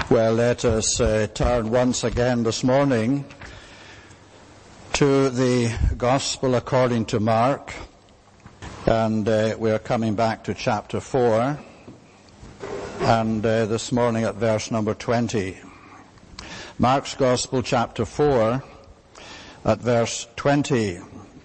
Well, let us turn once again this morning to the Gospel according to Mark, and we are coming back to chapter 4, and this morning at verse number 20. Mark's Gospel, chapter 4, at verse 20.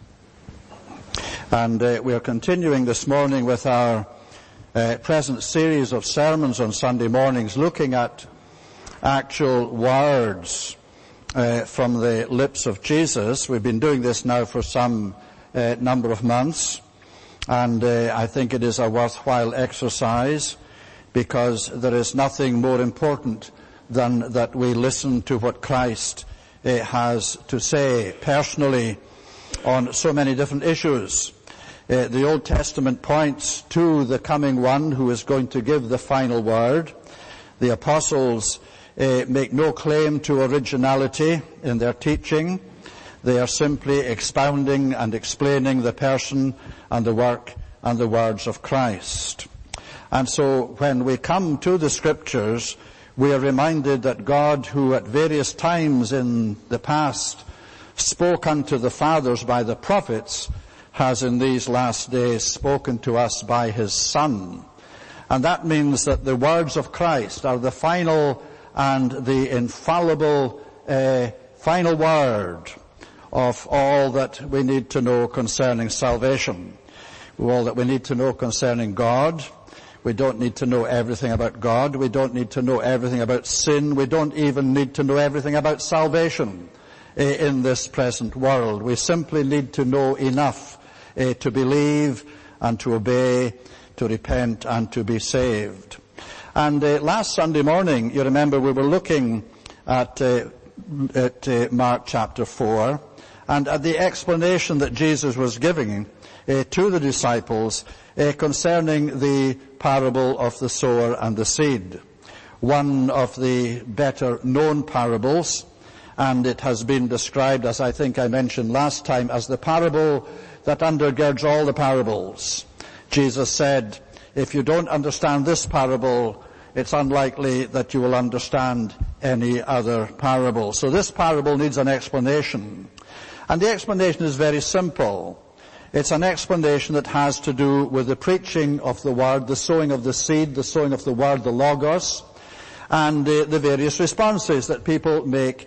And we are continuing this morning with our present series of sermons on Sunday mornings, looking at actual words from the lips of Jesus. We've been doing this now for some number of months, and I think it is a worthwhile exercise, because there is nothing more important than that we listen to what Christ has to say personally on so many different issues. The Old Testament points to the coming one who is going to give the final word. The apostles make no claim to originality in their teaching. They are simply expounding and explaining the person and the work and the words of Christ. And so when we come to the Scriptures, we are reminded that God, who at various times in the past spoke unto the fathers by the prophets, has in these last days spoken to us by His Son. And that means that the words of Christ are the final and the infallible final word of all that we need to know concerning salvation. All that we need to know concerning God. We don't need to know everything about God. We don't need to know everything about sin. We don't even need to know everything about salvation in this present world. We simply need to know enough to believe and to obey, to repent and to be saved. And last Sunday morning, you remember, we were looking at Mark chapter 4, and at the explanation that Jesus was giving to the disciples concerning the parable of the sower and the seed. One of the better known parables, and it has been described, as I think I mentioned last time, as the parable that undergirds all the parables. Jesus said, if you don't understand this parable, it's unlikely that you will understand any other parable. So this parable needs an explanation. And the explanation is very simple. It's an explanation that has to do with the preaching of the word, the sowing of the seed, the sowing of the word, the logos, and the various responses that people make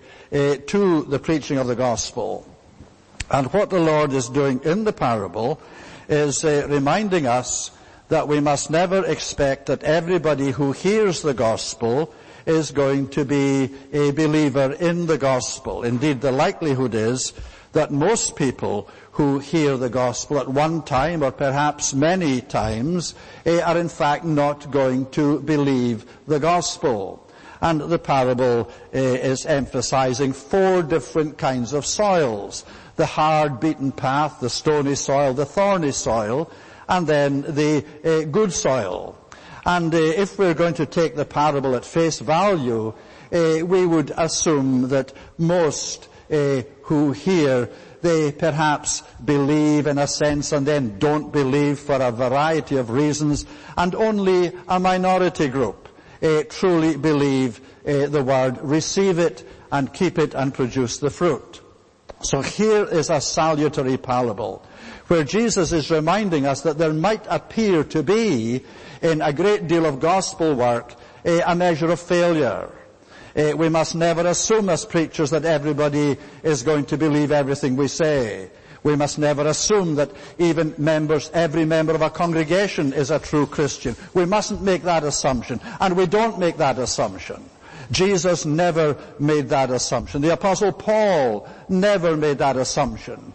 to the preaching of the gospel. And what the Lord is doing in the parable is reminding us that we must never expect that everybody who hears the gospel is going to be a believer in the gospel. Indeed, the likelihood is that most people who hear the gospel at one time, or perhaps many times, are in fact not going to believe the gospel. And the parable is emphasizing 4 different kinds of soils: the hard beaten path, the stony soil, the thorny soil, and then the good soil. And if we're going to take the parable at face value, we would assume that most who hear, they perhaps believe in a sense and then don't believe for a variety of reasons, and only a minority group truly believe the word, receive it and keep it and produce the fruit. So here is a salutary parable where Jesus is reminding us that there might appear to be, in a great deal of gospel work, a measure of failure. We must never assume as preachers that everybody is going to believe everything we say. We must never assume that even every member of a congregation is a true Christian. We mustn't make that assumption, and we don't make that assumption. Jesus never made that assumption. The Apostle Paul never made that assumption.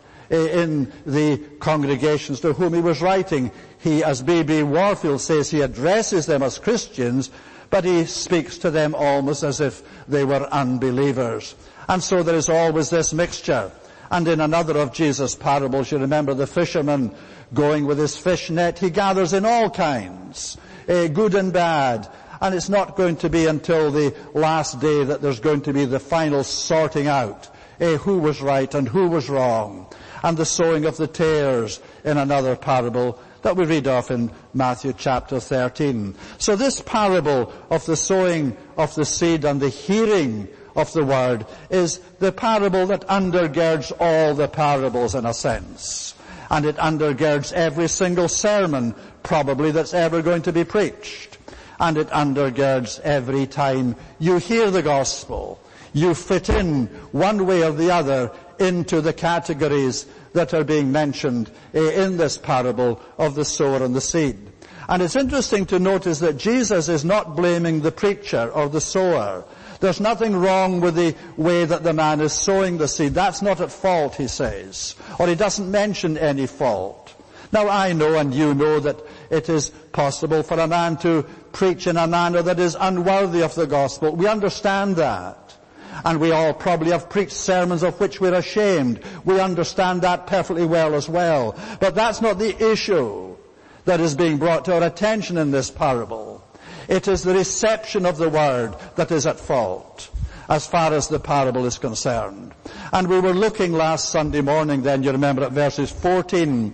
In the congregations to whom he was writing, he, as B.B. Warfield says, he addresses them as Christians, but he speaks to them almost as if they were unbelievers. And so there is always this mixture. And in another of Jesus' parables, you remember the fisherman going with his fish net. He gathers in all kinds, good and bad. And it's not going to be until the last day that there's going to be the final sorting out, who was right and who was wrong. And the sowing of the tares in another parable, that we read of in Matthew chapter 13. So this parable of the sowing of the seed and the hearing of the word is the parable that undergirds all the parables in a sense. And it undergirds every single sermon probably that's ever going to be preached. And it undergirds every time you hear the gospel. You fit in one way or the other into the categories that are being mentioned in this parable of the sower and the seed. And it's interesting to notice that Jesus is not blaming the preacher or the sower. There's nothing wrong with the way that the man is sowing the seed. That's not at fault, he says. Or he doesn't mention any fault. Now I know and you know that it is possible for a man to preach in a manner that is unworthy of the gospel. We understand that. And we all probably have preached sermons of which we're ashamed. We understand that perfectly well as well. But that's not the issue that is being brought to our attention in this parable. It is the reception of the word that is at fault, as far as the parable is concerned. And we were looking last Sunday morning then, you remember, at verses 14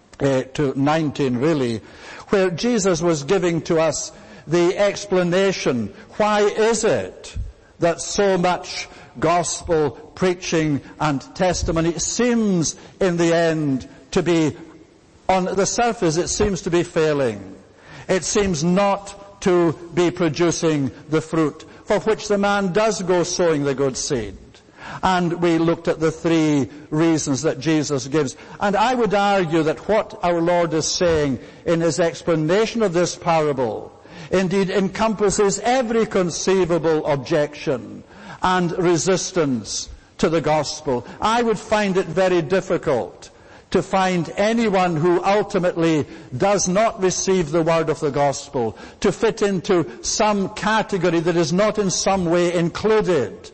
to 19 really, where Jesus was giving to us the explanation. Why is it that so much gospel preaching and testimony seems in the end to be, on the surface, it seems to be failing. It seems not to be producing the fruit for which the man does go sowing the good seed. And we looked at the three reasons that Jesus gives. And I would argue that what our Lord is saying in his explanation of this parable indeed encompasses every conceivable objection and resistance to the gospel. I would find it very difficult to find anyone who ultimately does not receive the word of the gospel to fit into some category that is not in some way included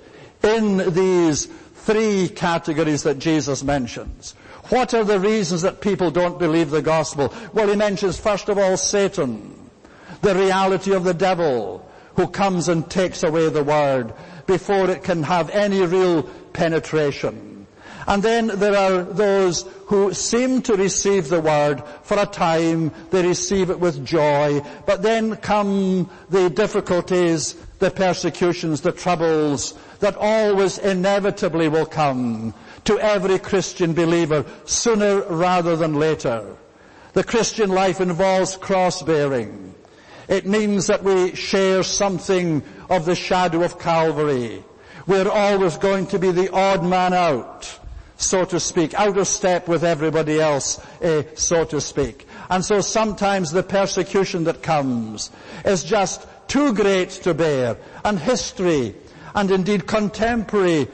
in these three categories that Jesus mentions. What are the reasons that people don't believe the gospel? Well, he mentions first of all Satan, the reality of the devil who comes and takes away the word before it can have any real penetration. And then there are those who seem to receive the word for a time. They receive it with joy. But then come the difficulties, the persecutions, the troubles that always inevitably will come to every Christian believer sooner rather than later. The Christian life involves cross-bearing. It means that we share something of the shadow of Calvary. We're always going to be the odd man out, so to speak, out of step with everybody else, so to speak. And so sometimes the persecution that comes is just too great to bear. And history, and indeed contemporary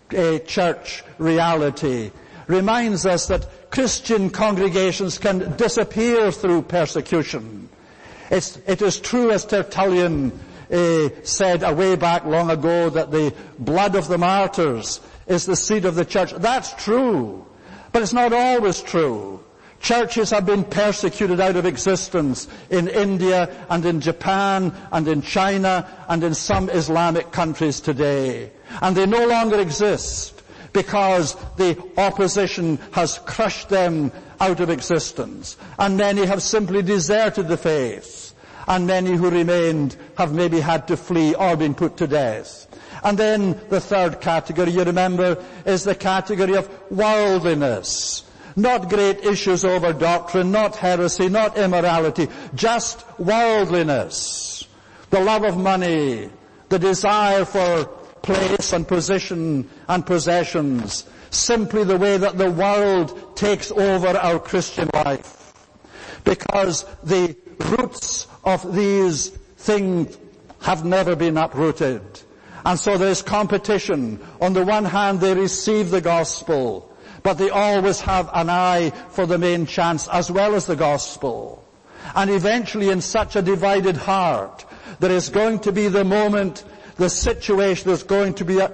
church reality, reminds us that Christian congregations can disappear through persecution. It is true, as Tertullian said way back long ago, that the blood of the martyrs is the seed of the church. That's true, but it's not always true. Churches have been persecuted out of existence in India and in Japan and in China and in some Islamic countries today. And they no longer exist because the opposition has crushed them out of existence. And many have simply deserted the faith. And many who remained have maybe had to flee or been put to death. And then the third category, you remember, is the category of worldliness. Not great issues over doctrine, not heresy, not immorality, just worldliness. The love of money, the desire for place and position and possessions, simply the way that the world takes over our Christian life. Because the roots of these things have never been uprooted. And so there is competition. On the one hand, they receive the gospel, but they always have an eye for the main chance as well as the gospel. And eventually, in such a divided heart, there is going to be the moment, the situation is going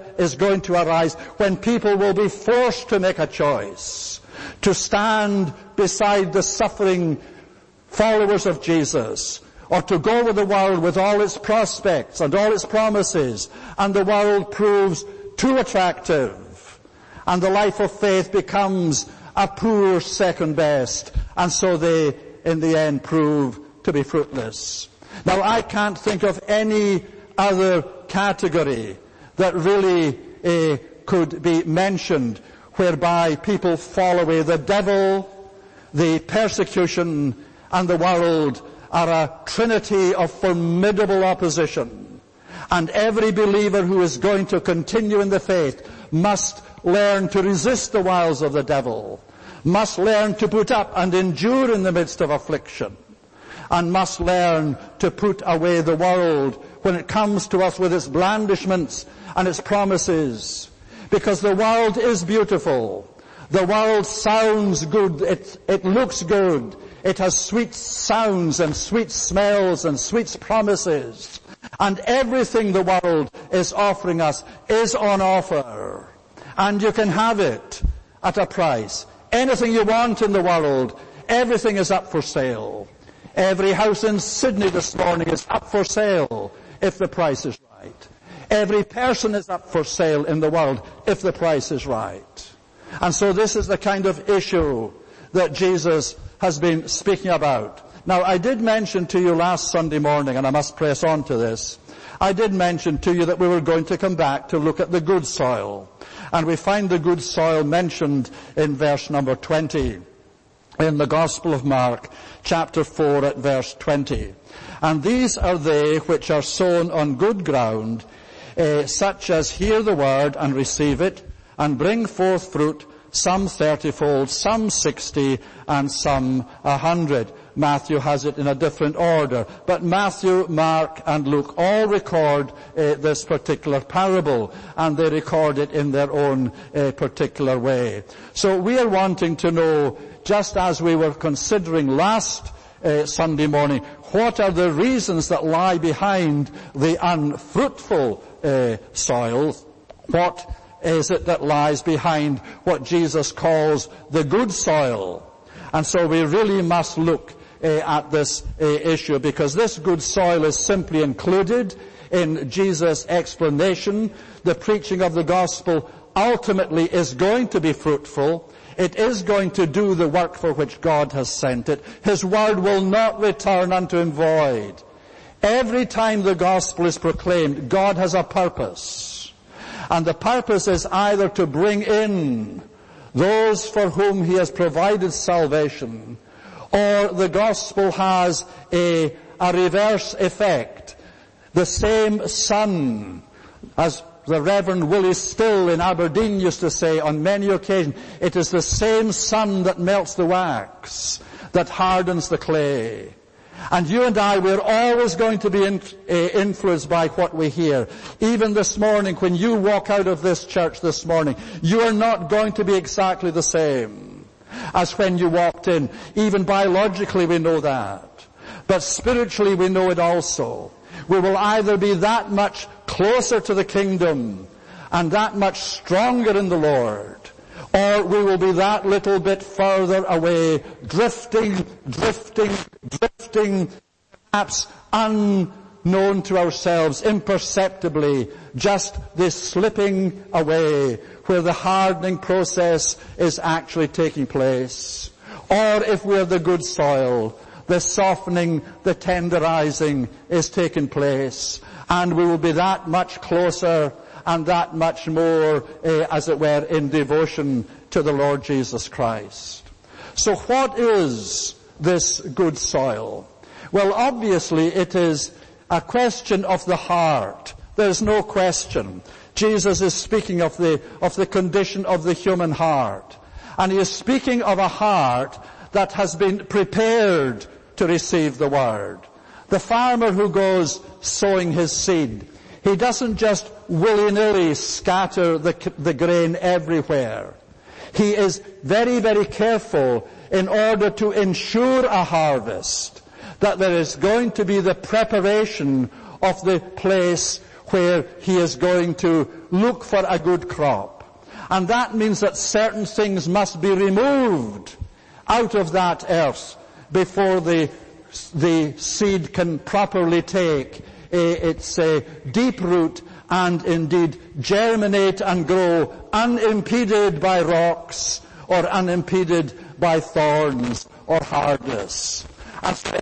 to arise when people will be forced to make a choice, to stand beside the suffering followers of Jesus, or to go with the world with all its prospects and all its promises, and the world proves too attractive, and the life of faith becomes a poor second best, and so they in the end prove to be fruitless. Now, I can't think of any other category that really could be mentioned whereby people fall away. The devil, the persecution, and the world are a trinity of formidable opposition. And every believer who is going to continue in the faith must learn to resist the wiles of the devil, must learn to put up and endure in the midst of affliction, and must learn to put away the world when it comes to us with its blandishments and its promises. Because the world is beautiful. The world sounds good. It looks good. It has sweet sounds and sweet smells and sweet promises. And everything the world is offering us is on offer. And you can have it at a price. Anything you want in the world, everything is up for sale. Every house in Sydney this morning is up for sale if the price is right. Every person is up for sale in the world if the price is right. And so this is the kind of issue that Jesus has been speaking about. Now, I did mention to you last Sunday morning, and I must press on to this, I did mention to you that we were going to come back to look at the good soil. And we find the good soil mentioned in verse number 20 in the Gospel of Mark, chapter 4 at verse 20. And these are they which are sown on good ground, such as hear the word and receive it, and bring forth fruit, some 30-fold, some 60, and some 100. Matthew has it in a different order. But Matthew, Mark, and Luke all record this particular parable, and they record it in their own particular way. So we are wanting to know, just as we were considering last Sunday morning, what are the reasons that lie behind the unfruitful soil? What is it that lies behind what Jesus calls the good soil? And so we really must look at this issue, because this good soil is simply included in Jesus' explanation. The preaching of the gospel ultimately is going to be fruitful. It is going to do the work for which God has sent it. His word will not return unto him void. Every time the gospel is proclaimed, God has a purpose. And the purpose is either to bring in those for whom he has provided salvation, or the gospel has a reverse effect. The same sun, as the Reverend Willie Still in Aberdeen used to say on many occasions, it is the same sun that melts the wax, that hardens the clay. And you and I, we're always going to be influenced by what we hear. Even this morning, when you walk out of this church this morning, you are not going to be exactly the same as when you walked in. Even biologically we know that. But spiritually we know it also. We will either be that much closer to the kingdom and that much stronger in the Lord, or we will be that little bit further away, drifting, perhaps unknown to ourselves, imperceptibly, just this slipping away where the hardening process is actually taking place. Or if we're the good soil, the softening, the tenderizing is taking place, and we will be that much closer and that much more, as it were, in devotion to the Lord Jesus Christ. So what is this good soil? Well, obviously it is a question of the heart. There's no question. Jesus is speaking of the condition of the human heart. And he is speaking of a heart that has been prepared to receive the word. The farmer who goes sowing his seed, he doesn't just willy-nilly scatter the grain everywhere. He is very, very careful in order to ensure a harvest, that there is going to be the preparation of the place where he is going to look for a good crop. And that means that certain things must be removed out of that earth before the seed can properly take its deep root and indeed germinate and grow unimpeded by rocks or unimpeded by thorns or hardness. And so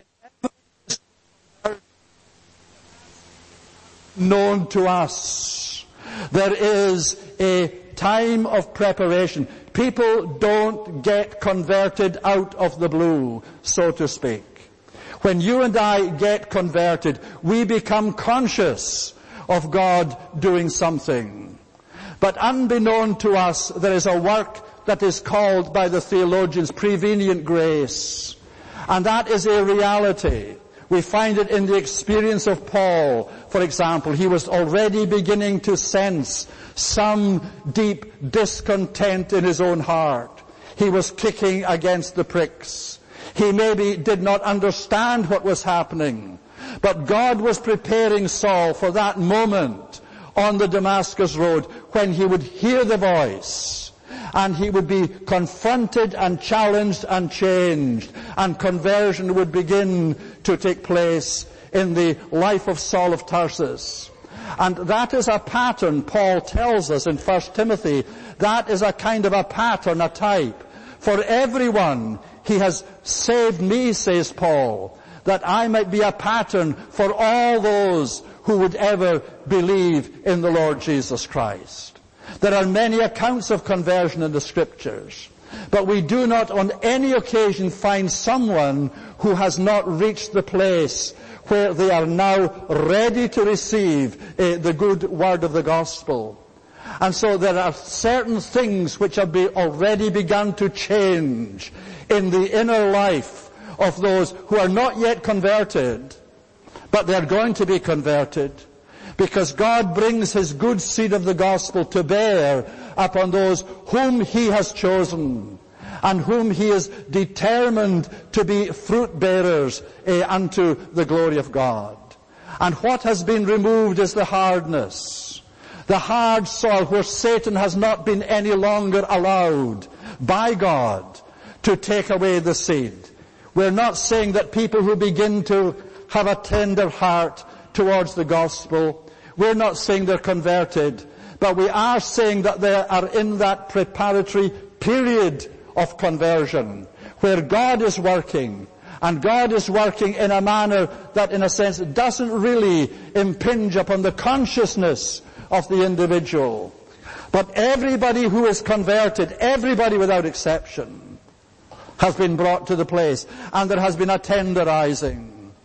known to us, there is a time of preparation. People don't get converted out of the blue, so to speak. When you and I get converted, we become conscious of God doing something. But unbeknown to us, there is a work that is called by the theologians prevenient grace. And that is a reality. We find it in the experience of Paul, for example. He was already beginning to sense some deep discontent in his own heart. He was kicking against the pricks. He maybe did not understand what was happening, but God was preparing Saul for that moment on the Damascus road when he would hear the voice and he would be confronted and challenged and changed, and conversion would begin to take place in the life of Saul of Tarsus. And that is a pattern, Paul tells us in 1 Timothy, that is a kind of a pattern, a type. For everyone he has saved me, says Paul, that I might be a pattern for all those who would ever believe in the Lord Jesus Christ. There are many accounts of conversion in the Scriptures, but we do not on any occasion find someone who has not reached the place where they are now ready to receive the good word of the gospel. And so there are certain things which have already begun to change in the inner life of those who are not yet converted, but they're going to be converted, because God brings his good seed of the gospel to bear upon those whom he has chosen and whom he is determined to be fruit bearers unto the glory of God. And what has been removed is the hardness, the hard soil where Satan has not been any longer allowed by God to take away the seed. We're not saying that people who begin to have a tender heart towards the gospel, we're not saying they're converted, but we are saying that they are in that preparatory period of conversion where God is working, and God is working in a manner that in a sense doesn't really impinge upon the consciousness of the individual. But everybody who is converted, everybody without exception, has been brought to the place, and there has been a tenderizing.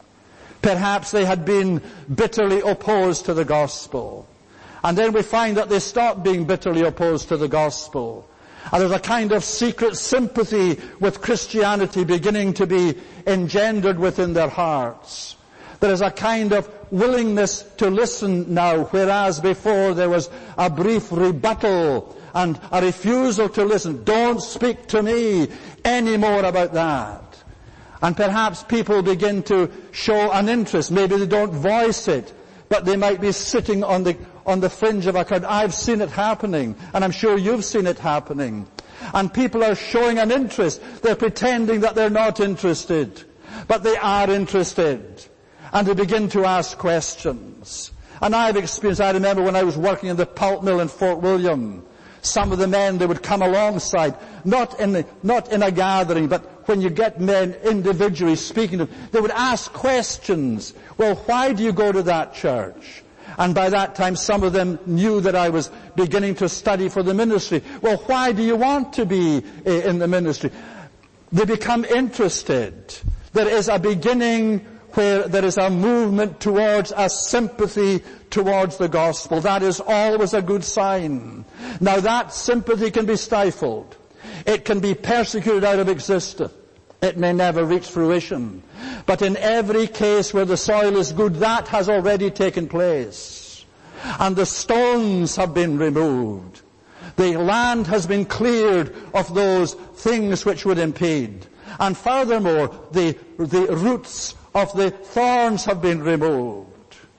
Perhaps they had been bitterly opposed to the gospel, and then we find that they stopped being bitterly opposed to the gospel, and there's a kind of secret sympathy with Christianity beginning to be engendered within their hearts. There is a kind of willingness to listen now, whereas before there was a brief rebuttal and a refusal to listen. Don't speak to me any more about that. And perhaps people begin to show an interest. Maybe they don't voice it, but they might be sitting on the fringe of a crowd. I've seen it happening, and I'm sure you've seen it happening. And people are showing an interest. They're pretending that they're not interested, but they are interested. And they begin to ask questions. And I remember when I was working in the pulp mill in Fort William, some of the men, they would come alongside, not in a gathering, but when you get men individually speaking to them, they would ask questions. Well, why do you go to that church? And by that time, some of them knew that I was beginning to study for the ministry. Well, why do you want to be in the ministry? They become interested. There is a beginning where there is a movement towards a sympathy towards the gospel. That is always a good sign. Now that sympathy can be stifled. It can be persecuted out of existence. It may never reach fruition. But in every case where the soil is good, that has already taken place. And the stones have been removed. The land has been cleared of those things which would impede. And furthermore, the roots of the thorns have been removed.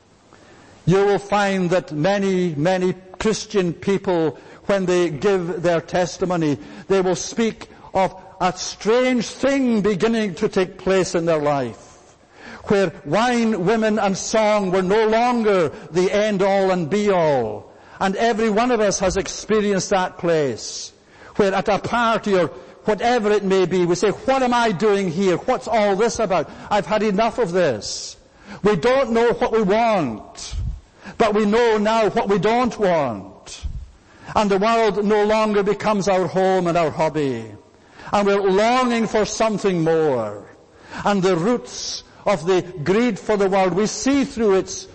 You will find that many, many Christian people, when they give their testimony, they will speak of a strange thing beginning to take place in their life, where wine, women, and song were no longer the end-all and be-all. And every one of us has experienced that place, where at a party or whatever it may be, we say, what am I doing here? What's all this about? I've had enough of this. We don't know what we want, but we know now what we don't want. And the world no longer becomes our home and our hobby. And we're longing for something more. And the roots of the greed for the world, we see through its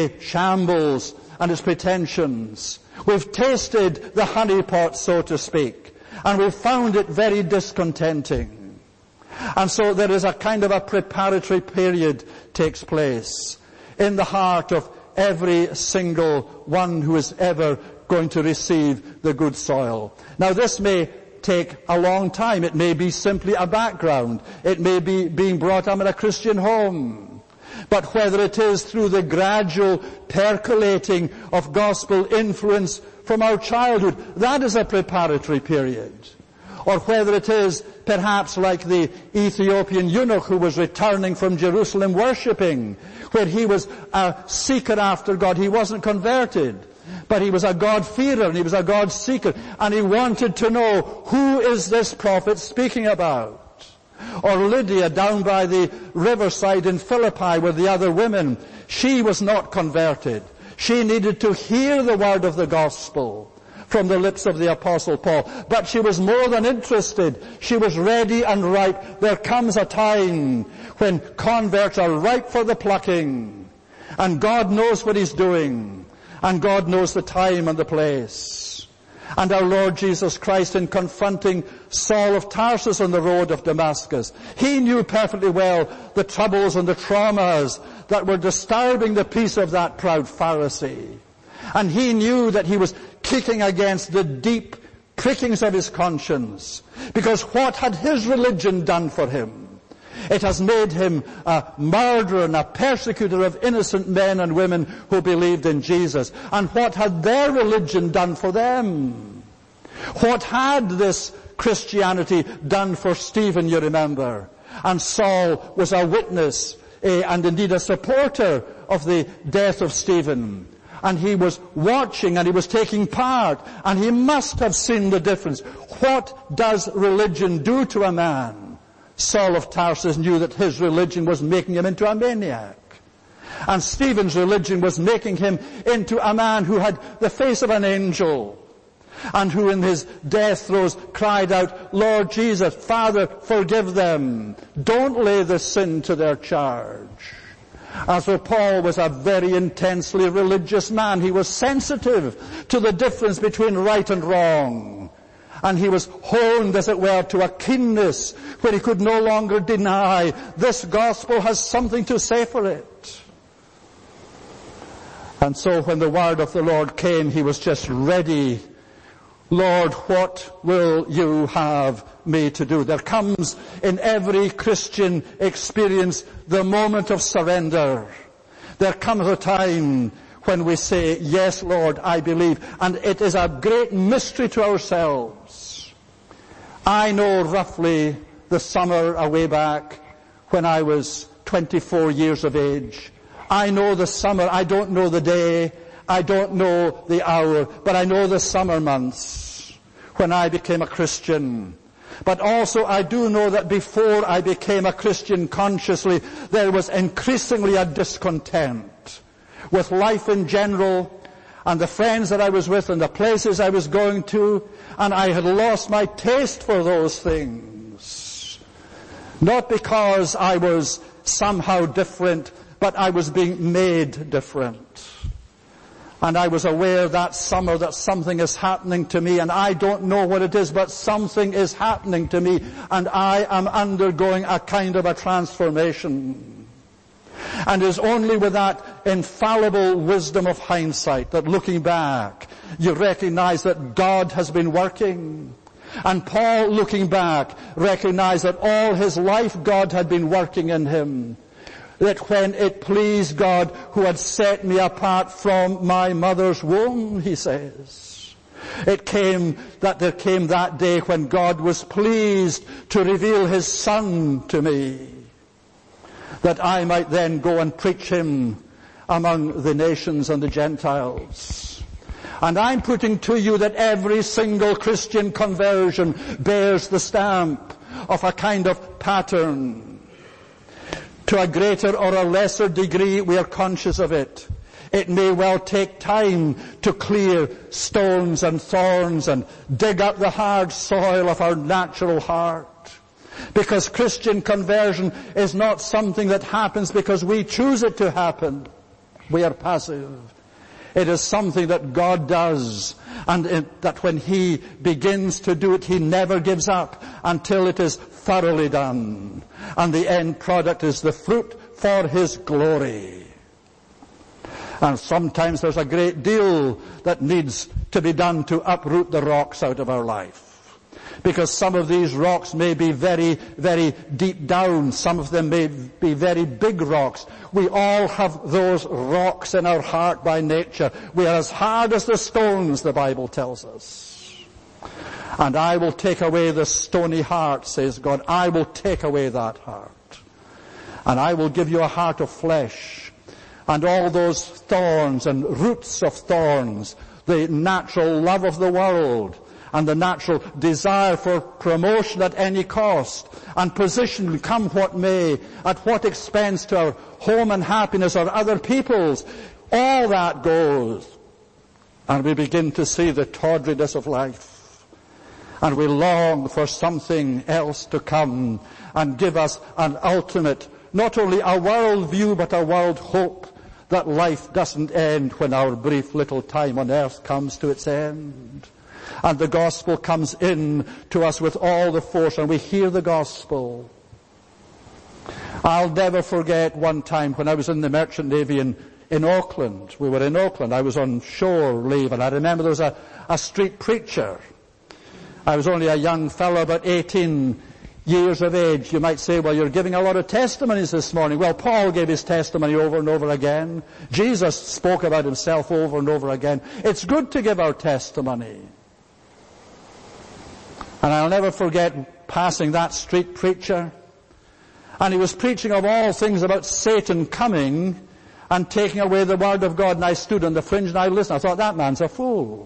shambles and its pretensions. We've tasted the honeypot, so to speak, and we've found it very discontenting. And so there is a kind of a preparatory period takes place in the heart of every single one who is ever going to receive the good soil. Now this may take a long time. It may be simply a background. It may be being brought up in a Christian home. But whether it is through the gradual percolating of gospel influence from our childhood, that is a preparatory period. Or whether it is perhaps like the Ethiopian eunuch who was returning from Jerusalem worshipping, where he was a seeker after God. He wasn't converted, but he was a God-fearer and he was a God-seeker, and he wanted to know, who is this prophet speaking about? Or Lydia down by the riverside in Philippi with the other women. She was not converted. She needed to hear the word of the gospel from the lips of the Apostle Paul. But she was more than interested. She was ready and ripe. There comes a time when converts are ripe for the plucking. And God knows what He's doing. And God knows the time and the place. And our Lord Jesus Christ, in confronting Saul of Tarsus on the road of Damascus, He knew perfectly well the troubles and the traumas that were disturbing the peace of that proud Pharisee. And He knew that he was kicking against the deep prickings of his conscience. Because what had his religion done for him? It has made him a murderer and a persecutor of innocent men and women who believed in Jesus. And what had their religion done for them? What had this Christianity done for Stephen, you remember? And Saul was a witness and indeed a supporter of the death of Stephen. And he was watching and he was taking part, and he must have seen the difference. What does religion do to a man? Saul of Tarsus knew that his religion was making him into a maniac. And Stephen's religion was making him into a man who had the face of an angel, and who in his death throes cried out, Lord Jesus, Father, forgive them. Don't lay the sin to their charge. And so Paul was a very intensely religious man. He was sensitive to the difference between right and wrong. And he was honed, as it were, to a keenness where he could no longer deny this gospel has something to say for it. And so when the word of the Lord came, he was just ready. Lord, what will you have me to do? There comes in every Christian experience the moment of surrender. There comes a time when we say, yes, Lord, I believe. And it is a great mystery to ourselves. I know roughly the summer away back when I was 24 years of age. I know the summer. I don't know the day. I don't know the hour. But I know the summer months when I became a Christian. But also I do know that before I became a Christian consciously, there was increasingly a discontent with life in general, and the friends that I was with and the places I was going to, and I had lost my taste for those things. Not because I was somehow different, but I was being made different. And I was aware that summer that something is happening to me, and I don't know what it is, but something is happening to me, and I am undergoing a kind of a transformation. And it is only with that infallible wisdom of hindsight that looking back, you recognize that God has been working. And Paul, looking back, recognized that all his life God had been working in him. That when it pleased God who had set me apart from my mother's womb, he says, there came that day when God was pleased to reveal His Son to me, that I might then go and preach Him among the nations and the Gentiles. And I'm putting to you that every single Christian conversion bears the stamp of a kind of pattern. To a greater or a lesser degree, we are conscious of it. It may well take time to clear stones and thorns and dig up the hard soil of our natural heart. Because Christian conversion is not something that happens because we choose it to happen. We are passive. It is something that God does, and that when He begins to do it, He never gives up until it is thoroughly done. And the end product is the fruit for His glory. And sometimes there's a great deal that needs to be done to uproot the rocks out of our life. Because some of these rocks may be very, very deep down. Some of them may be very big rocks. We all have those rocks in our heart by nature. We are as hard as the stones, the Bible tells us. And I will take away the stony heart, says God. I will take away that heart. And I will give you a heart of flesh. And all those thorns and roots of thorns, the natural love of the world, and the natural desire for promotion at any cost, and position come what may, at what expense to our home and happiness or other people's, all that goes. And we begin to see the tawdriness of life. And we long for something else to come and give us an ultimate, not only a world view, but a world hope that life doesn't end when our brief little time on earth comes to its end. And the gospel comes in to us with all the force, and we hear the gospel. I'll never forget one time when I was in the Merchant Navy in Auckland. We were in Auckland. I was on shore leave, and I remember there was a street preacher. I was only a young fellow, about 18 years of age. You might say, well, you're giving a lot of testimonies this morning. Well, Paul gave his testimony over and over again. Jesus spoke about himself over and over again. It's good to give our testimony. And I'll never forget passing that street preacher. And he was preaching of all things about Satan coming and taking away the word of God. And I stood on the fringe and I listened. I thought, that man's a fool.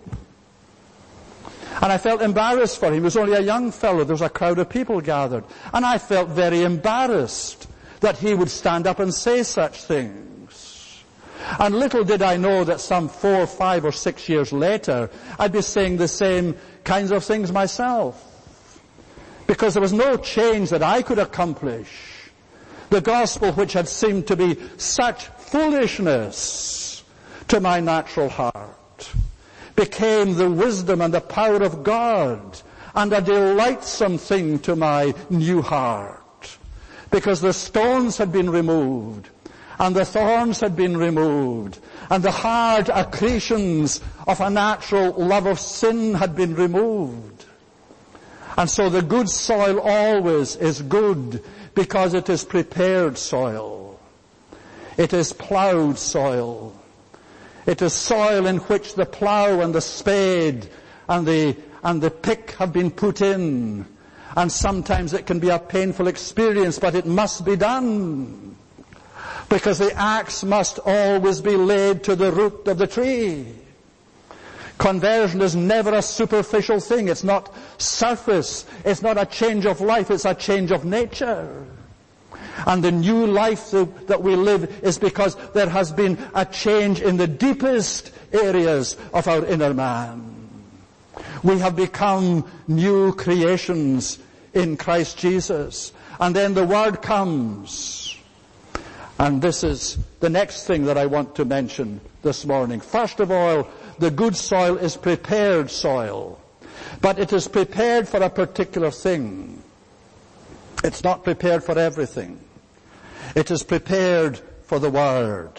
And I felt embarrassed for him. He was only a young fellow. There was a crowd of people gathered. And I felt very embarrassed that he would stand up and say such things. And little did I know that some 4, 5 or 6 years later, I'd be saying the same kinds of things myself. Because there was no change that I could accomplish. The gospel, which had seemed to be such foolishness to my natural heart, became the wisdom and the power of God and a delightsome thing to my new heart. Because the stones had been removed and the thorns had been removed and the hard accretions of a natural love of sin had been removed. And so the good soil always is good because it is prepared soil. It is plowed soil. It is soil in which the plow and the spade and the pick have been put in. And sometimes it can be a painful experience, but it must be done. Because the axe must always be laid to the root of the tree. Conversion is never a superficial thing. It's not surface. It's not a change of life. It's a change of nature. And the new life that we live is because there has been a change in the deepest areas of our inner man. We have become new creations in Christ Jesus. And then the word comes. And this is the next thing that I want to mention this morning. First of all, the good soil is prepared soil. But it is prepared for a particular thing. It's not prepared for everything. It is prepared for the word.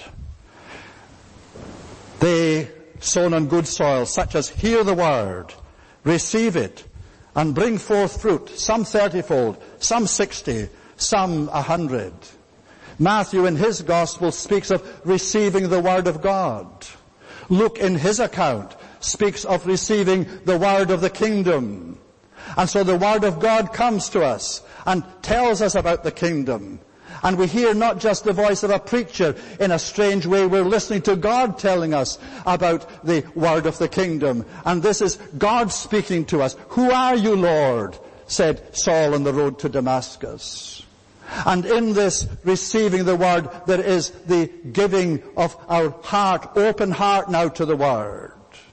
They sown on good soil, such as hear the word, receive it, and bring forth fruit, some 30-fold, some 60, some 100. Matthew in his gospel speaks of receiving the word of God. Luke in his account speaks of receiving the word of the kingdom. And so the word of God comes to us and tells us about the kingdom. And we hear not just the voice of a preacher. In a strange way, we're listening to God telling us about the word of the kingdom. And this is God speaking to us. "Who are you, Lord?" said Saul on the road to Damascus. And in this receiving the word, there is the giving of our heart, open heart now to the word.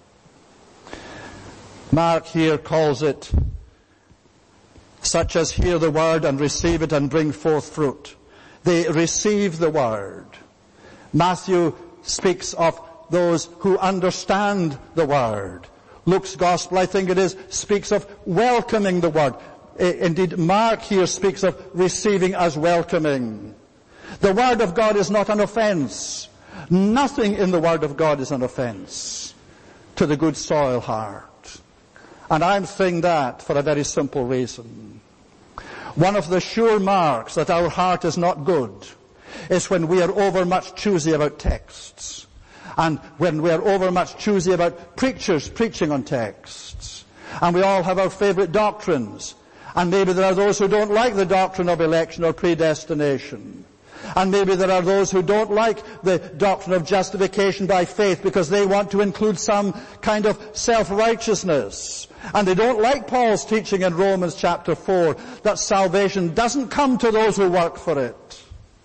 Mark here calls it, "Such as hear the word and receive it and bring forth fruit." They receive the word. Matthew speaks of those who understand the word. Luke's gospel, I think it is, speaks of welcoming the word. Indeed, Mark here speaks of receiving as welcoming. The word of God is not an offense. Nothing in the word of God is an offense to the good soil heart. And I'm saying that for a very simple reason. One of the sure marks that our heart is not good is when we are overmuch choosy about texts. And when we are overmuch choosy about preachers preaching on texts. And we all have our favorite doctrines. And maybe there are those who don't like the doctrine of election or predestination. And maybe there are those who don't like the doctrine of justification by faith because they want to include some kind of self-righteousness. And they don't like Paul's teaching in Romans chapter 4 that salvation doesn't come to those who work for it.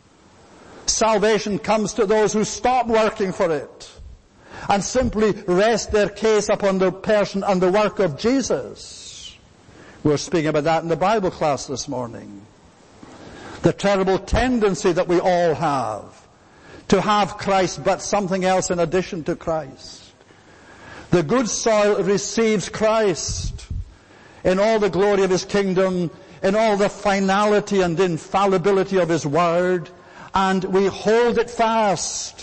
Salvation comes to those who stop working for it and simply rest their case upon the person and the work of Jesus. We were speaking about that in the Bible class this morning. The terrible tendency that we all have to have Christ but something else in addition to Christ. The good soil receives Christ in all the glory of His kingdom, in all the finality and infallibility of His word, and we hold it fast.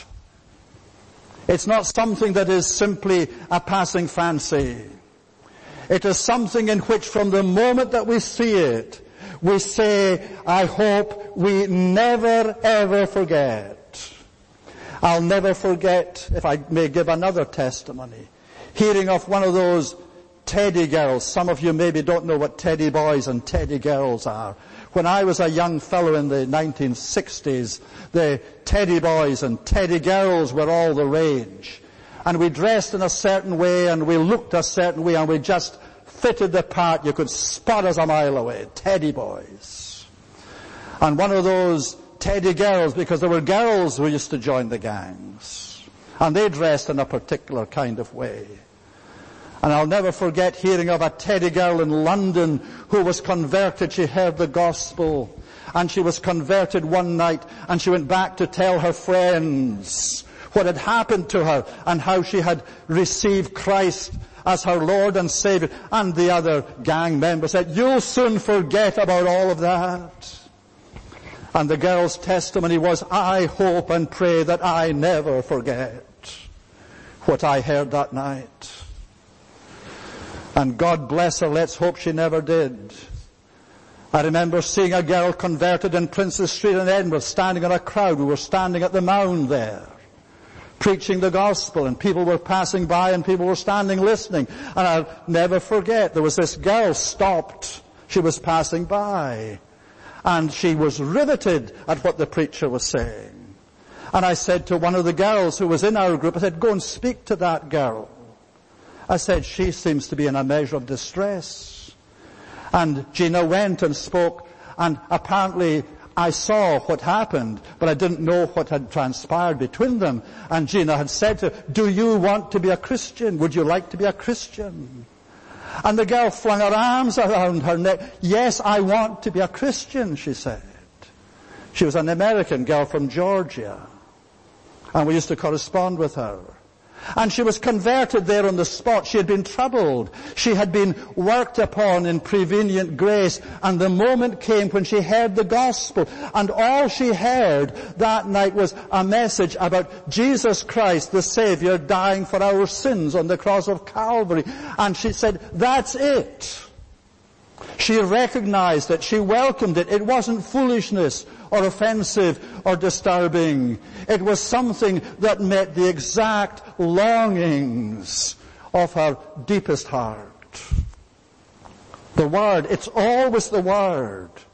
It's not something that is simply a passing fancy. It is something in which from the moment that we see it, we say, I hope we never ever forget. I'll never forget, if I may give another testimony, hearing of one of those teddy girls. Some of you maybe don't know what teddy boys and teddy girls are. When I was a young fellow in the 1960s, the teddy boys and teddy girls were all the rage. And we dressed in a certain way and we looked a certain way and we just fitted the part. You could spot us a mile away. Teddy boys. And one of those teddy girls, because there were girls who used to join the gangs. And they dressed in a particular kind of way. And I'll never forget hearing of a teddy girl in London who was converted. She heard the gospel and she was converted one night and she went back to tell her friends what had happened to her and how she had received Christ as her Lord and Savior. And the other gang member said, "You'll soon forget about all of that." And the girl's testimony was, "I hope and pray that I never forget what I heard that night." And God bless her, let's hope she never did. I remember seeing a girl converted in Princes Street in Edinburgh, standing in a crowd. We were standing at the mound there, preaching the gospel, and people were passing by and people were standing listening. And I'll never forget, there was this girl stopped. She was passing by. And she was riveted at what the preacher was saying. And I said to one of the girls who was in our group, I said, "Go and speak to that girl." I said, "She seems to be in a measure of distress." And Gina went and spoke, and apparently I saw what happened, but I didn't know what had transpired between them. And Gina had said to her, "Do you want to be a Christian? Would you like to be a Christian?" And the girl flung her arms around her neck. "Yes, I want to be a Christian," she said. She was an American girl from Georgia. And we used to correspond with her. And she was converted there on the spot. She had been troubled. She had been worked upon in prevenient grace. And the moment came when she heard the gospel. And all she heard that night was a message about Jesus Christ, the Savior, dying for our sins on the cross of Calvary. And she said, "That's it." She recognized it. She welcomed it. It wasn't foolishness or offensive or disturbing. It was something that met the exact longings of her deepest heart. The Word, it's always the Word.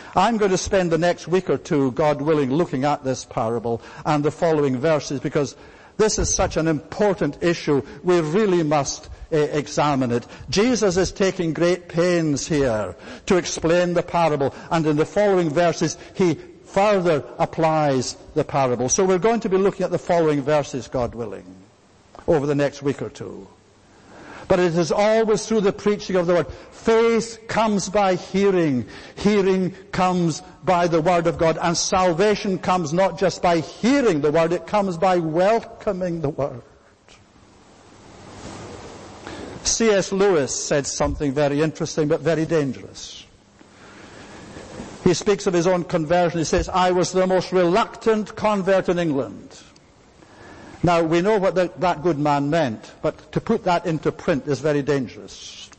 I'm going to spend the next week or two, God willing, looking at this parable and the following verses, because this is such an important issue. We really must examine it. Jesus is taking great pains here to explain the parable, and in the following verses he further applies the parable. So we're going to be looking at the following verses, God willing, over the next week or two. But it is always through the preaching of the word. Faith comes by hearing. Hearing comes by the word of God. And salvation comes not just by hearing the word, it comes by welcoming the word. C.S. Lewis said something very interesting but very dangerous. He speaks of his own conversion. He says, I was the most reluctant convert in England. Now, we know what that good man meant, but to put that into print is very dangerous.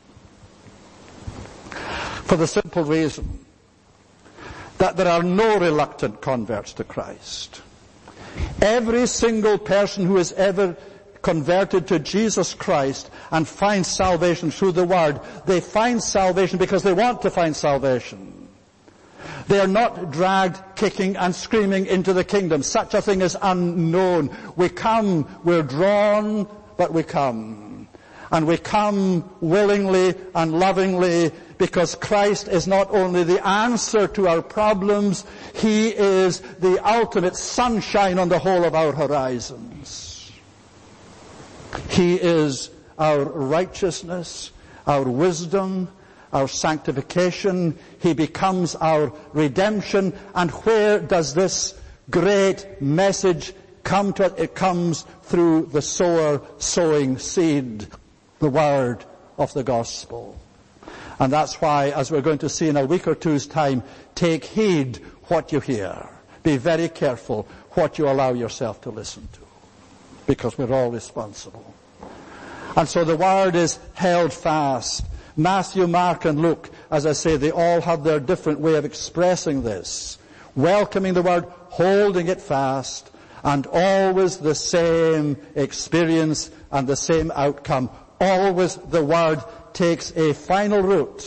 For the simple reason that there are no reluctant converts to Christ. Every single person who is ever converted to Jesus Christ and finds salvation through the Word, they find salvation because they want to find salvation. They are not dragged kicking and screaming into the kingdom. Such a thing is unknown. We come, we're drawn, but we come. And we come willingly and lovingly because Christ is not only the answer to our problems, He is the ultimate sunshine on the whole of our horizons. He is our righteousness, our wisdom, our sanctification. He becomes our redemption. And where does this great message come to? It comes through the sower sowing seed, the word of the gospel. And that's why, as we're going to see in a week or two's time, take heed what you hear. Be very careful what you allow yourself to listen to, because we're all responsible. And so the word is held fast. Matthew, Mark, and Luke, as I say, they all have their different way of expressing this. Welcoming the word, holding it fast, and always the same experience and the same outcome. Always the word takes a final route.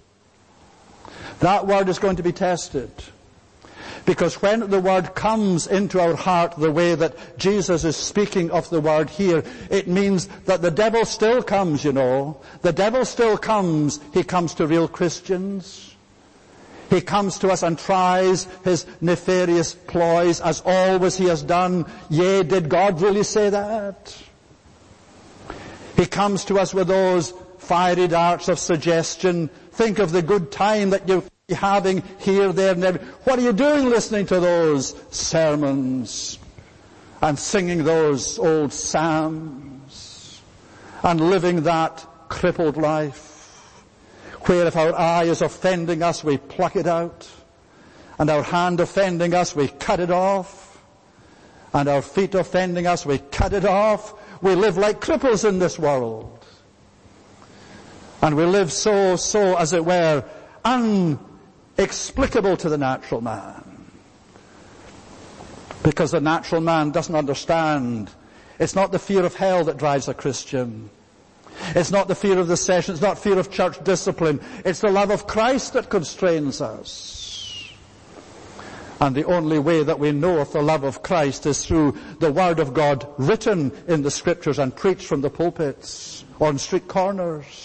That word is going to be tested. Because when the word comes into our heart the way that Jesus is speaking of the word here, it means that the devil still comes, you know. The devil still comes. He comes to real Christians. He comes to us and tries his nefarious ploys, as always he has done. Yea, did God really say that? He comes to us with those fiery darts of suggestion. Think of the good time that you're having here, there, and everywhere. What are you doing listening to those sermons and singing those old psalms and living that crippled life where if our eye is offending us, we pluck it out, and our hand offending us, we cut it off, and our feet offending us, we cut it off. We live like cripples in this world. And we live so, as it were, inexplicable to the natural man. Because the natural man doesn't understand. It's not the fear of hell that drives a Christian. It's not the fear of the session. It's not fear of church discipline. It's the love of Christ that constrains us. And the only way that we know of the love of Christ is through the Word of God written in the Scriptures and preached from the pulpits or on street corners.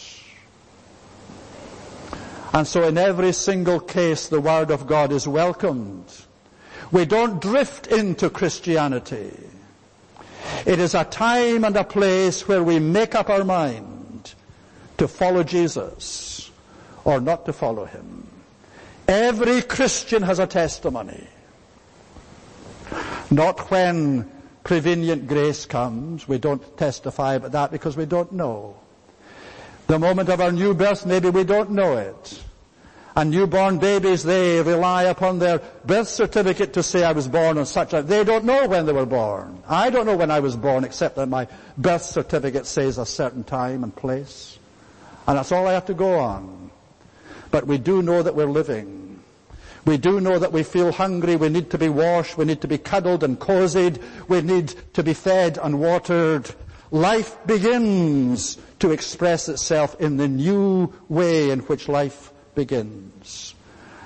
And so in every single case, the Word of God is welcomed. We don't drift into Christianity. It is a time and a place where we make up our mind to follow Jesus or not to follow Him. Every Christian has a testimony. Not when prevenient grace comes. We don't testify about that because we don't know. The moment of our new birth, maybe we don't know it. And newborn babies, they rely upon their birth certificate to say I was born on such a... They don't know when they were born. I don't know when I was born, except that my birth certificate says a certain time and place. And that's all I have to go on. But we do know that we're living. We do know that we feel hungry. We need to be washed. We need to be cuddled and cozied. We need to be fed and watered. Life begins to express itself in the new way in which life begins.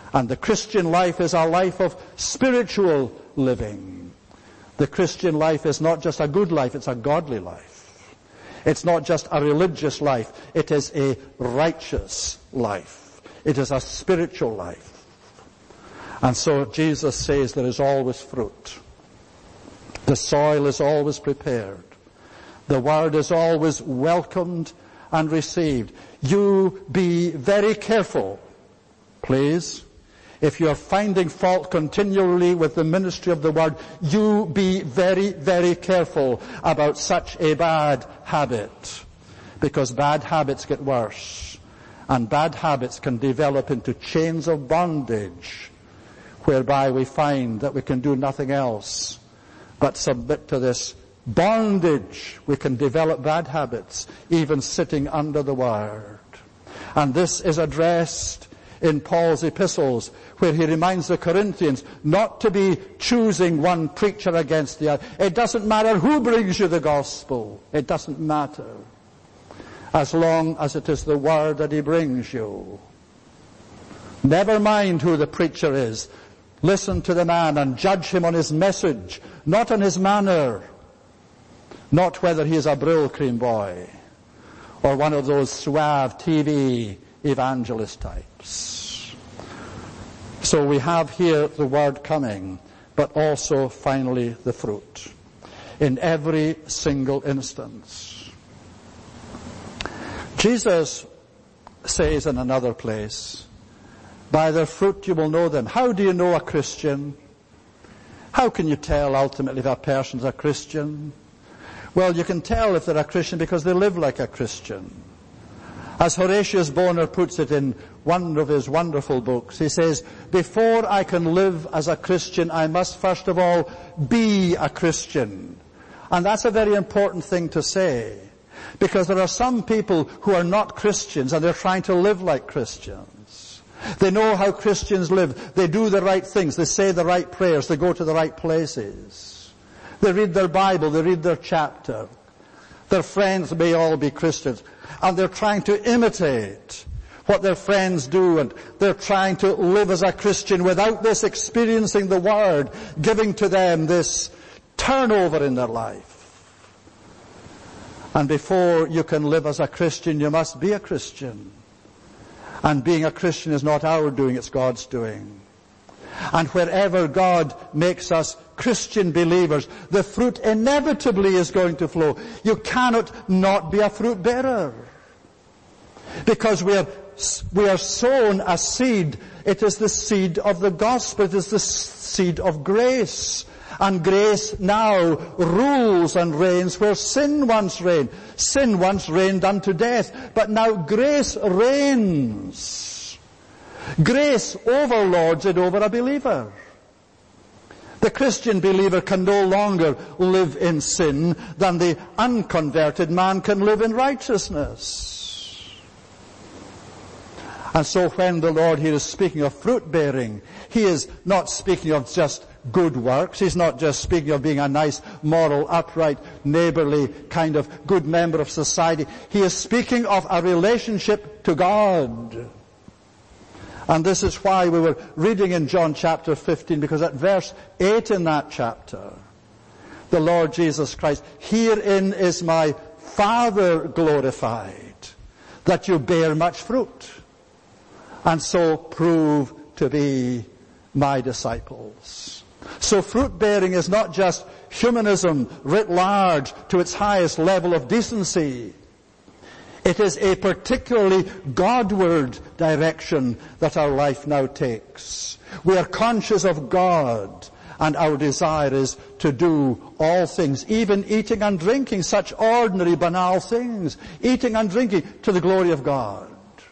And the Christian life is a life of spiritual living. The Christian life is not just a good life, it's a godly life. It's not just a religious life, it is a righteous life. It is a spiritual life. And so Jesus says there is always fruit. The soil is always prepared. The word is always welcomed and received. You be very careful, please. If you're finding fault continually with the ministry of the word, you be very, very careful about such a bad habit. Because bad habits get worse. And bad habits can develop into chains of bondage, whereby we find that we can do nothing else but submit to this bondage. We can develop bad habits, even sitting under the word. And this is addressed in Paul's epistles, where he reminds the Corinthians not to be choosing one preacher against the other. It doesn't matter who brings you the gospel. It doesn't matter. As long as it is the word that he brings you. Never mind who the preacher is. Listen to the man and judge him on his message, not on his manner. Not whether he is a Brill Cream boy or one of those suave TV evangelist types. So we have here the word coming, but also finally the fruit in every single instance. Jesus says in another place, by their fruit you will know them. How do you know a Christian? How can you tell ultimately if a person's a Christian? Well, you can tell if they're a Christian because they live like a Christian. As Horatius Bonar puts it in one of his wonderful books, he says, before I can live as a Christian, I must first of all be a Christian. And that's a very important thing to say, because there are some people who are not Christians and they're trying to live like Christians. They know how Christians live. They do the right things. They say the right prayers. They go to the right places. They read their Bible. They read their chapter. Their friends may all be Christians. And they're trying to imitate what their friends do, and they're trying to live as a Christian without this experiencing the Word, giving to them this turnover in their life. And before you can live as a Christian, you must be a Christian. And being a Christian is not our doing, it's God's doing. And wherever God makes us Christian believers, the fruit inevitably is going to flow. You cannot not be a fruit bearer. Because we are sown a seed. It is the seed of the gospel. It is the seed of grace. And grace now rules and reigns where sin once reigned. Sin once reigned unto death. But now grace reigns. Grace overlords it over a believer. The Christian believer can no longer live in sin than the unconverted man can live in righteousness. And so when the Lord here is speaking of fruit bearing, He is not speaking of just good works. He's not just speaking of being a nice, moral, upright, neighborly kind of good member of society. He is speaking of a relationship to God. And this is why we were reading in John chapter 15, because at verse 8 in that chapter, the Lord Jesus Christ, herein is my Father glorified, that you bear much fruit, and so prove to be my disciples. So fruit bearing is not just humanism writ large to its highest level of decency. It is a particularly Godward direction that our life now takes. We are conscious of God, and our desire is to do all things, even eating and drinking, such ordinary, banal things, eating and drinking to the glory of God.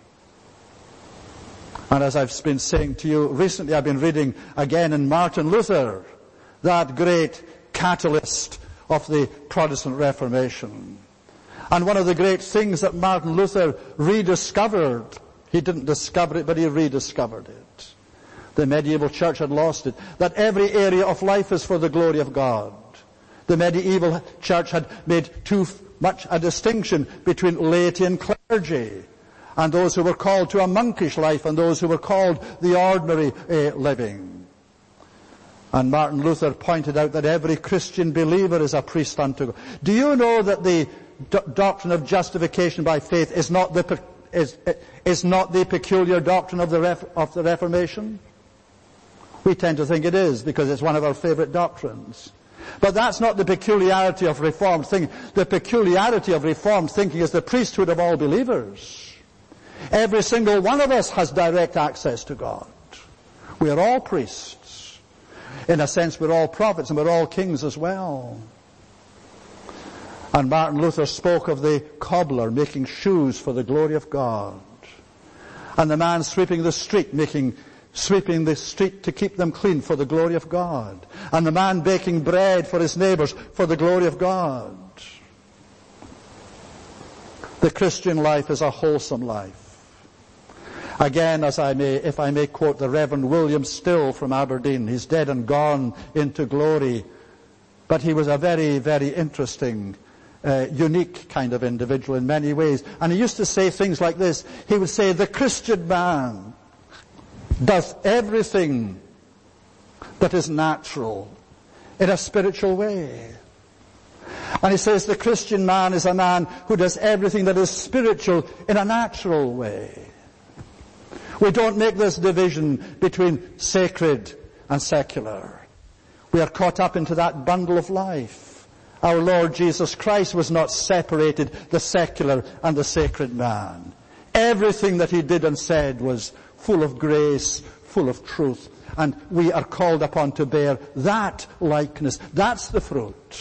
And as I've been saying to you recently, I've been reading again in Martin Luther, that great catalyst of the Protestant Reformation. And one of the great things that Martin Luther rediscovered, he didn't discover it, but he rediscovered it. The medieval church had lost it. That every area of life is for the glory of God. The medieval church had made too much a distinction between laity and clergy. and those who were called to a monkish life, and those who were called the ordinary living. And Martin Luther pointed out that every Christian believer is a priest unto God. Do you know that the doctrine of justification by faith is not the peculiar doctrine of the Reformation? We tend to think it is because it's one of our favorite doctrines. But that's not the peculiarity of Reformed thinking. The peculiarity of Reformed thinking is the priesthood of all believers. Every single one of us has direct access to God. We are all priests. In a sense, we're all prophets and we're all kings as well. And Martin Luther spoke of the cobbler making shoes for the glory of God. And the man sweeping the street sweeping the street to keep them clean for the glory of God. And the man baking bread for his neighbors for the glory of God. The Christian life is a wholesome life. Again, if I may quote the Reverend William Still from Aberdeen, he's dead and gone into glory, but he was a very, very interesting, unique kind of individual in many ways. And he used to say things like this. He would say, the Christian man does everything that is natural in a spiritual way. And he says the Christian man is a man who does everything that is spiritual in a natural way. We don't make this division between sacred and secular. We are caught up into that bundle of life. Our Lord Jesus Christ was not separated, the secular and the sacred man. Everything that he did and said was full of grace, full of truth. And we are called upon to bear that likeness. That's the fruit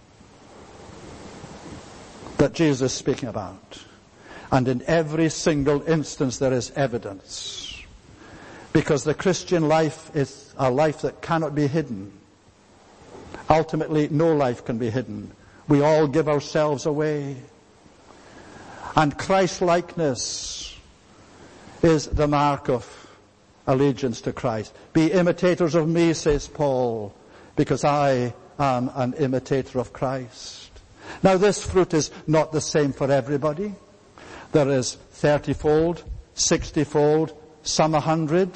that Jesus is speaking about. And in every single instance there is evidence. Because the Christian life is a life that cannot be hidden. Ultimately, no life can be hidden. We all give ourselves away. And Christ-likeness is the mark of allegiance to Christ. Be imitators of me, says Paul, because I am an imitator of Christ. Now this fruit is not the same for everybody. There is 30-fold, 60-fold, some 100.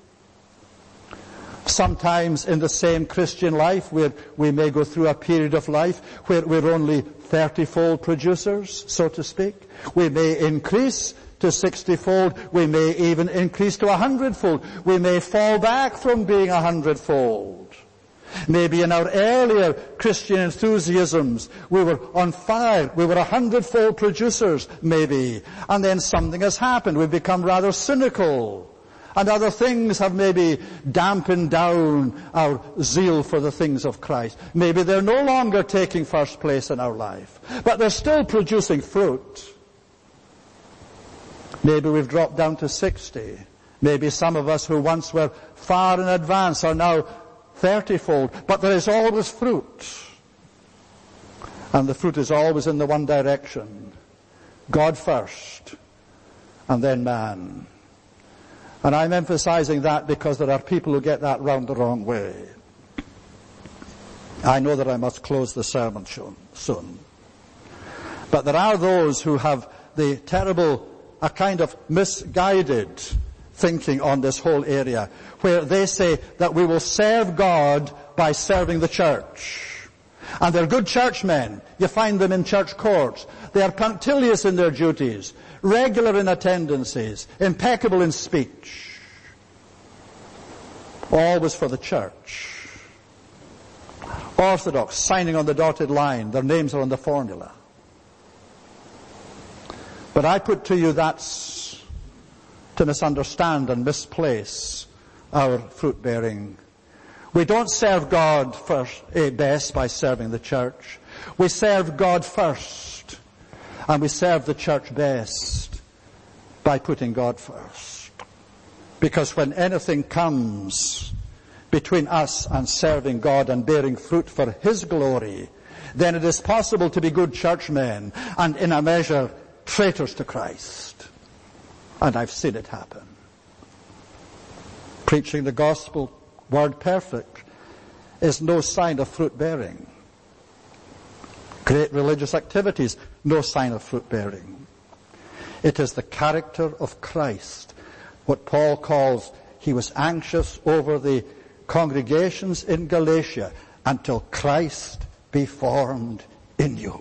Sometimes in the same Christian life where we may go through a period of life where we're only 30-fold producers, so to speak. We may increase to 60-fold. We may even increase to 100-fold. We may fall back from being 100-fold. Maybe in our earlier Christian enthusiasms, we were on fire. We were 100-fold producers, maybe. And then something has happened. We've become rather cynical. And other things have maybe dampened down our zeal for the things of Christ. Maybe they're no longer taking first place in our life. But they're still producing fruit. Maybe we've dropped down to 60. Maybe some of us who once were far in advance are now 30-fold. But there is always fruit. And the fruit is always in the one direction. God first, and then man. And I'm emphasizing that because there are people who get that round the wrong way. I know that I must close the sermon soon. But there are those who have the terrible, a kind of misguided thinking on this whole area, where they say that we will serve God by serving the church. And they're good churchmen. You find them in church courts. They are punctilious in their duties, regular in attendances, impeccable in speech. Always for the church. Orthodox, signing on the dotted line. Their names are on the formula. But I put to you that's to misunderstand and misplace our fruit-bearing. We don't serve God best by serving the church. We serve God first. And we serve the church best by putting God first. Because when anything comes between us and serving God and bearing fruit for His glory, then it is possible to be good churchmen and in a measure traitors to Christ. And I've seen it happen. Preaching the gospel, word perfect, is no sign of fruit bearing. Great religious activities, no sign of fruit bearing. It is the character of Christ. What Paul calls, he was anxious over the congregations in Galatia until Christ be formed in you.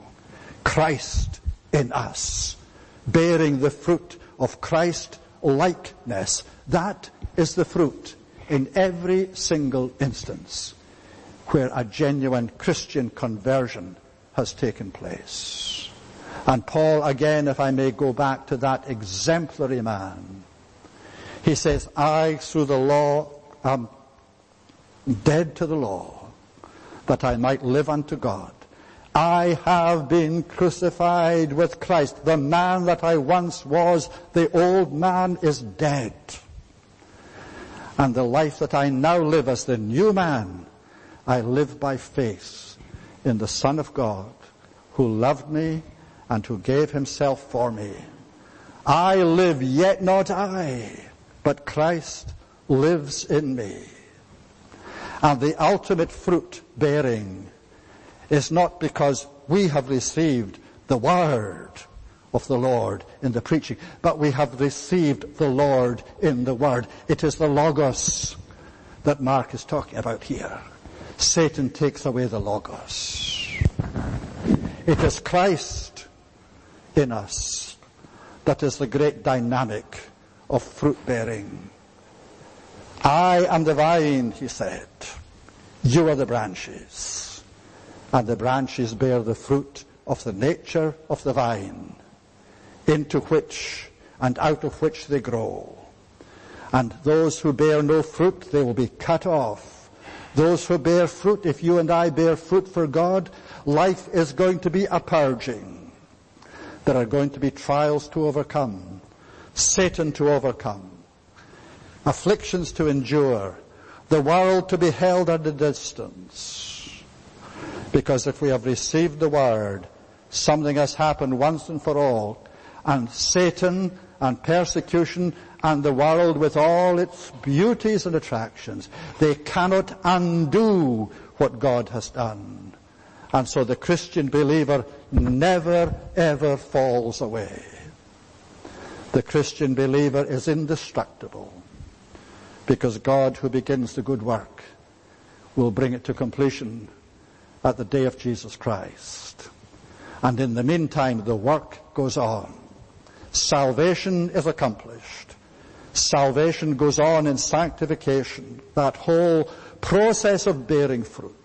Christ in us, bearing the fruit of Christ likeness. That is the fruit in every single instance where a genuine Christian conversion has taken place. And Paul, again, if I may go back to that exemplary man, he says, I, through the law, am dead to the law, that I might live unto God. I have been crucified with Christ. The man that I once was, the old man, is dead. And the life that I now live as the new man, I live by faith in the Son of God, who loved me and who gave himself for me. I live, yet not I, but Christ lives in me. And the ultimate fruit bearing is not because we have received the word of the Lord in the preaching, but we have received the Lord in the word. It is the Logos that Mark is talking about here. Satan takes away the Logos. It is Christ in us that is the great dynamic of fruit bearing. I am the vine, he said. You are the branches. And the branches bear the fruit of the nature of the vine, into which and out of which they grow. And those who bear no fruit, they will be cut off. Those who bear fruit, if you and I bear fruit for God, life is going to be a purging. There are going to be trials to overcome, Satan to overcome, afflictions to endure, the world to be held at a distance. Because if we have received the word, something has happened once and for all, and Satan and persecution and the world with all its beauties and attractions, they cannot undo what God has done. And so the Christian believer never ever falls away. The Christian believer is indestructible, because God, who begins the good work, will bring it to completion at the day of Jesus Christ. And in the meantime, the work goes on. Salvation is accomplished. Salvation goes on in sanctification, that whole process of bearing fruit,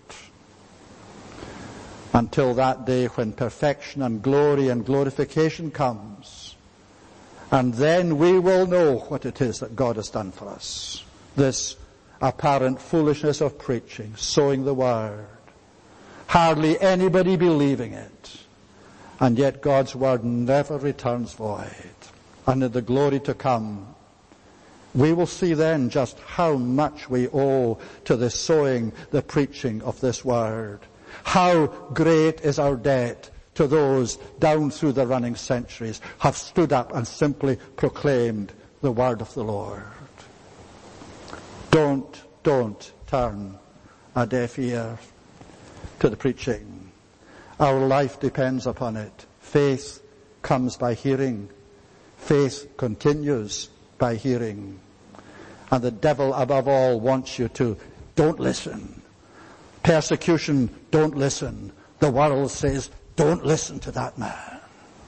until that day when perfection and glory and glorification comes. And then we will know what it is that God has done for us. This apparent foolishness of preaching, sowing the word, hardly anybody believing it, and yet God's word never returns void. And in the glory to come, we will see then just how much we owe to the sowing, the preaching of this word. How great is our debt to those down through the running centuries have stood up and simply proclaimed the word of the Lord. Don't turn a deaf ear to the preaching. Our life depends upon it. Faith comes by hearing. Faith continues by hearing. And the devil above all wants you to don't listen. Persecution, don't listen. The world says, don't listen to that man.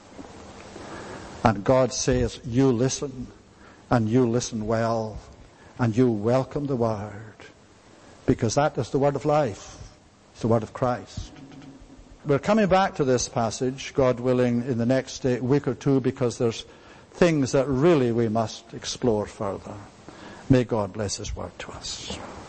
And God says, you listen, and you listen well, and you welcome the word, because that is the word of life. It's the word of Christ. We're coming back to this passage, God willing, in the next week or two, because there's things that really we must explore further. May God bless his word to us.